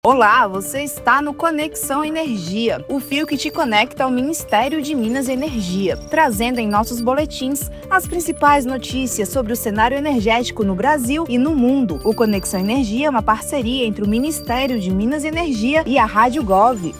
Olá, você está no Conexão Energia, o fio que te conecta ao Ministério de Minas e Energia, trazendo em nossos boletins as principais notícias sobre o cenário energético no Brasil e no mundo. O Conexão Energia é uma parceria entre o Ministério de Minas e Energia e a Rádio Gov.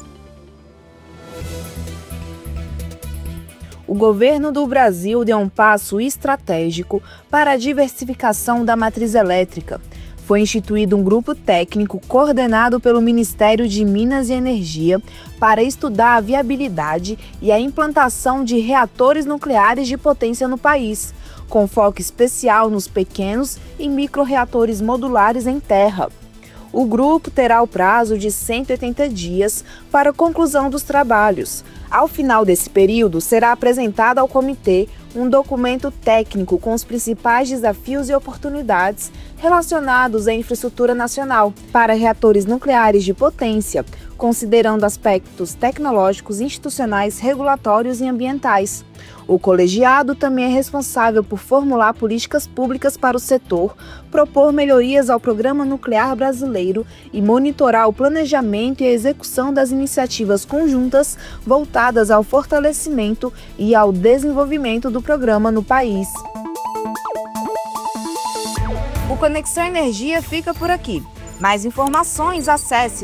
O governo do Brasil deu um passo estratégico para a diversificação da matriz elétrica. Foi instituído um grupo técnico coordenado pelo Ministério de Minas e Energia para estudar a viabilidade e a implantação de reatores nucleares de potência no país, com foco especial nos pequenos e microrreatores modulares em terra. O grupo terá o prazo de 180 dias para a conclusão dos trabalhos. Ao final desse período, será apresentado ao comitê um documento técnico com os principais desafios e oportunidades relacionados à infraestrutura nacional para reatores nucleares de potência, considerando aspectos tecnológicos, institucionais, regulatórios e ambientais. O colegiado também é responsável por formular políticas públicas para o setor, propor melhorias ao Programa Nuclear Brasileiro e monitorar o planejamento e a execução das iniciativas conjuntas voltadas ao fortalecimento e ao desenvolvimento do programa no país. O Conexão Energia fica por aqui. Mais informações, acesse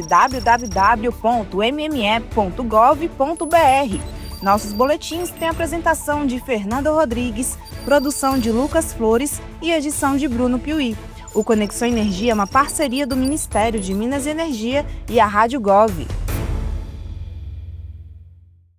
www.mme.gov.br. Nossos boletins têm apresentação de Fernanda Rodrigues, produção de Lucas Flores e edição de Bruno Piuí. O Conexão Energia é uma parceria do Ministério de Minas e Energia e a Rádio Gov.